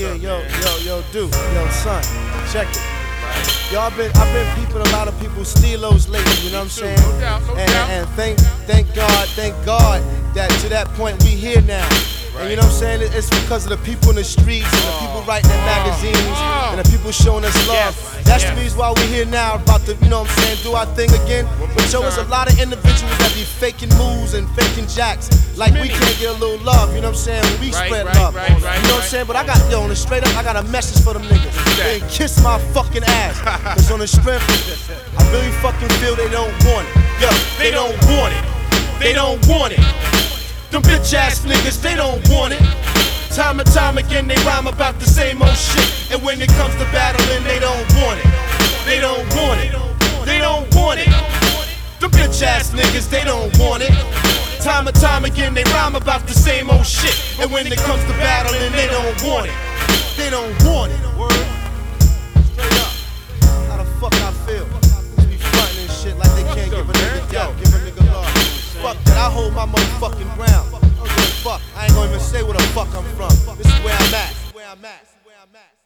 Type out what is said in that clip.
Dude, son, check it. Yo, I've been peeping a lot of people's steelos lately, you know what I'm saying? No doubt. And thank God that to that point we here now. And you know what I'm saying? It's because of the people in the streets and the people writing the magazines and the people showing us love. That's the reason why we're here now, about to, you know what I'm saying, do our thing again. But show us a lot of individuals that be faking moves and faking jacks. Like we can't get a little love, you know what I'm saying? When we spread love. You know what I'm saying? But I got, on the straight up, I got a message for them niggas. They kiss my fucking ass. Cause on the strength, I really fucking feel they don't want it. Yo, they don't want it. They don't want it. Them bitch ass niggas, they don't want it. Time and time again, they rhyme about the same old shit. And when it comes to battling, they don't want it. They don't want it. They don't want it. Them bitch ass niggas, they don't want it. Time and time again, they rhyme about the same old shit. And when it comes to battling, they don't want it. They don't want it. Word. Straight up. How the fuck I feel? Just be frontin' and shit like they can't give a nigga doubt, give a nigga love. Fuck that, I hold my motherfucking ground. I don't give a fuck. I ain't gonna even say where the fuck I'm from. This is where I'm at.